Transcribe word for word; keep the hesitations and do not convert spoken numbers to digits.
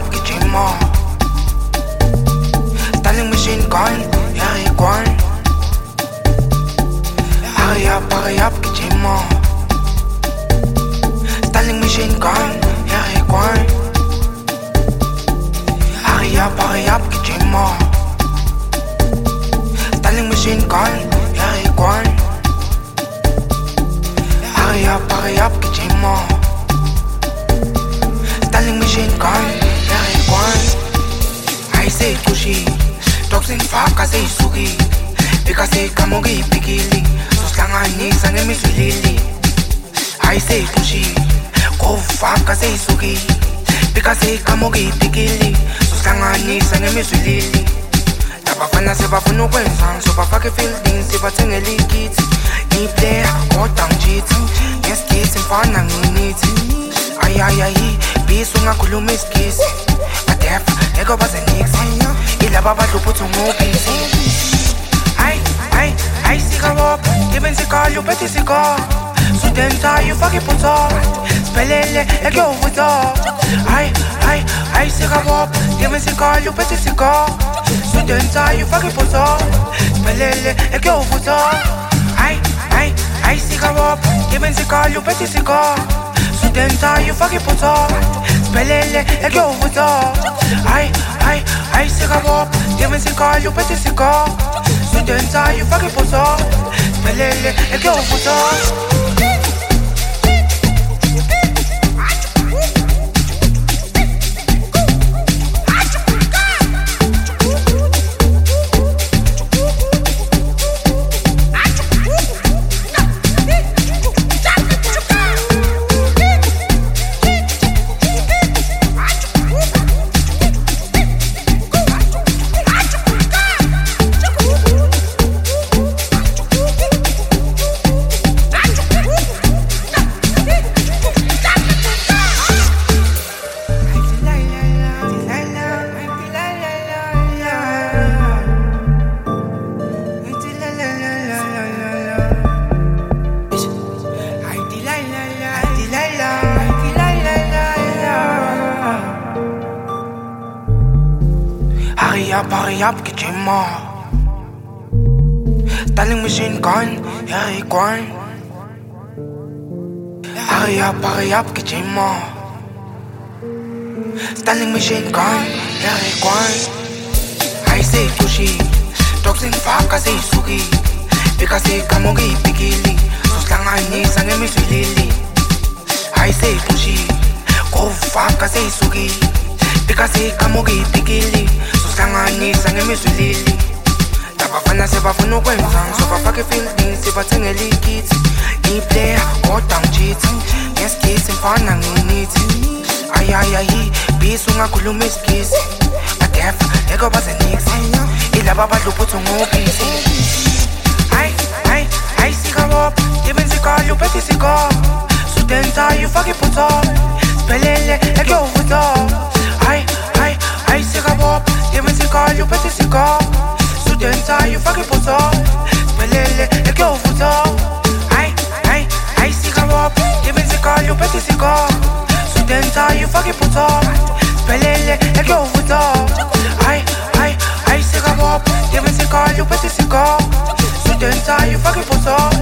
gijima. Styling machine gun, yeah, it gone. Hurry up, hurry up, gijima. Styling machine gun, yeah, it gone. Hurry up, hurry up, gijima. Styling machine gun, yeah, it gone. Hurry up, hurry up, gijima. Styling machine gun, yeah, it gone. I say kushi, dogs in faka say sugi. Pika say kamogi pikili, so slanganisa ngemiswilili. I say kushi, go faka say sugi. Pika say kamogi pikili, so slanganisa ngemiswilili. Tabafana sebafuna ukwenza, so bafake fielding, sibathengele ikiti. Ni player, odang cheat, ngeskithi mfana nginithi. Ay ay ay, bisu ngakhuluma isikisi. Badefa, eko baze nix. Ilaba badluphuthi ngobisi. Ay ay ay sikabop, given sikalo bethi siko. Studenta you fucking put up. Spelele eko vuto. Ay ay ay sikabop, given sikalo bethi siko. Studenta you fucking put up. Spelele eko vuto. Ay ay ay sikabop, given sikalo bethi siko. Studenta you fucking put up. Spelele eko vuto. Ay ay ay sikabop, given sikalo bethi siko. Studenta you fucking put up. Spelele eko vuto. Hurry up, hurry up, gijima. Styling machine gun, yeah, it gone. Hurry up, hurry up, gijima. Styling machine gun, yeah, it gone. I say kushi, dogs in faka say sugi. Pika say kamogi pikili, so slanganisa ngemiswilili. I say kushi, go faka say sugi. Pika say kamogi pikili, so slanganisa ngemiswilili. Tabafana sebafuna ukwenza, so bafake fielding, sibathengele ikiti. Ni player, odang cheat, ngeskithi mfana nginithi. Ay ay ay, bisu ngakhuluma isikisi. Badefa, eko baze nix. Ilaba badluphuthi ngobisi. Ay ay ay sikabop, given sikalo bethi siko. Studenta you fucking put up. Spelele eko vuto. Ay ay ay sikabop, given sikalo bethi siko. Studenta you fucking put up. Spelele eko vuto. Ay ay ay sikabop, given sikalo bethi siko. Studenta you fucking put up. Spelele eko vuto. Ay ay ay sikabop, given sikalo bethi siko. Studenta you fucking put up.